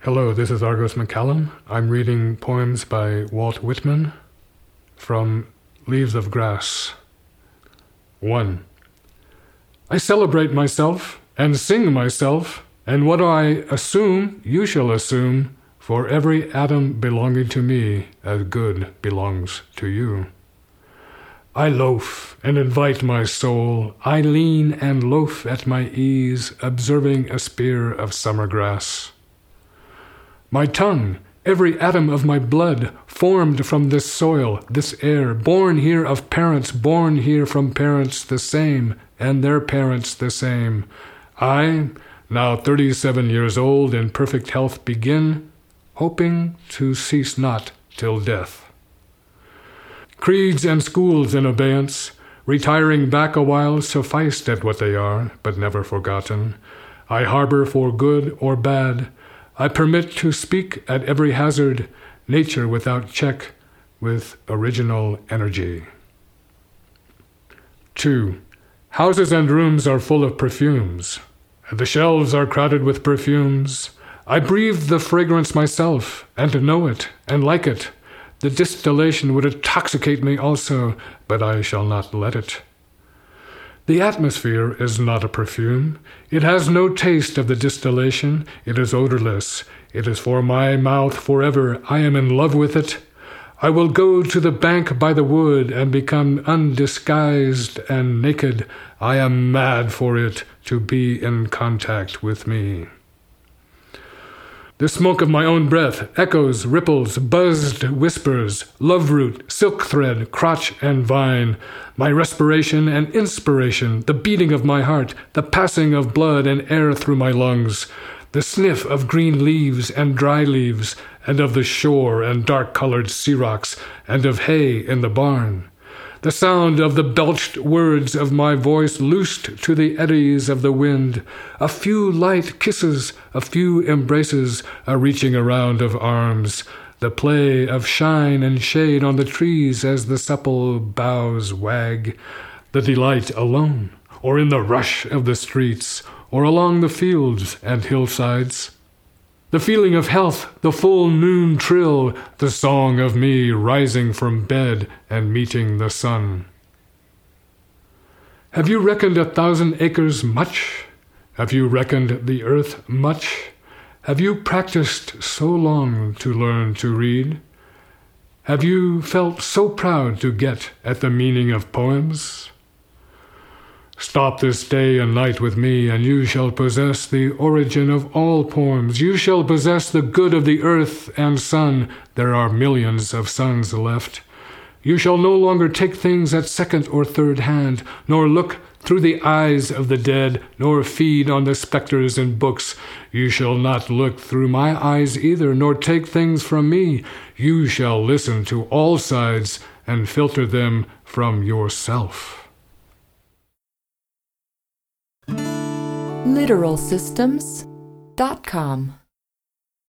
Hello, this is Argos McCallum. I'm reading poems by Walt Whitman from Leaves of Grass. 1. I celebrate myself and sing myself, and what I assume you shall assume, for every atom belonging to me as good belongs to you. I loaf and invite my soul, I lean and loaf at my ease, observing a spear of summer grass. My tongue, every atom of my blood, formed from this soil, this air, born here of parents, born here from parents the same, and their parents the same. I, now 37 years old, in perfect health begin, hoping to cease not till death. Creeds and schools in abeyance, retiring back a while, sufficed at what they are, but never forgotten. I harbor for good or bad, I permit to speak at every hazard, nature without check, with original energy. 2. Houses and rooms are full of perfumes. The shelves are crowded with perfumes. I breathe the fragrance myself, and know it, and like it. The distillation would intoxicate me also, but I shall not let it. The atmosphere is not a perfume. It has no taste of the distillation. It is odorless. It is for my mouth forever. I am in love with it. I will go to the bank by the wood and become undisguised and naked. I am mad for it to be in contact with me. The smoke of my own breath echoes, ripples, buzzed whispers, love root, silk thread, crotch and vine, my respiration and inspiration, the beating of my heart, the passing of blood and air through my lungs, the sniff of green leaves and dry leaves, and of the shore and dark-colored sea rocks, and of hay in the barn. The sound of the belched words of my voice loosed to the eddies of the wind, a few light kisses, a few embraces, a reaching around of arms, the play of shine and shade on the trees as the supple boughs wag, the delight alone, or in the rush of the streets, or along the fields and hillsides. The feeling of health, the full noon trill, the song of me rising from bed and meeting the sun. Have you reckoned 1,000 acres much? Have you reckoned the earth much? Have you practiced so long to learn to read? Have you felt so proud to get at the meaning of poems? Stop this day and night with me, and you shall possess the origin of all poems. You shall possess the good of the earth and sun. There are millions of suns left. You shall no longer take things at second or third hand, nor look through the eyes of the dead, nor feed on the specters in books. You shall not look through my eyes either, nor take things from me. You shall listen to all sides and filter them from yourself. LiteralSystems.com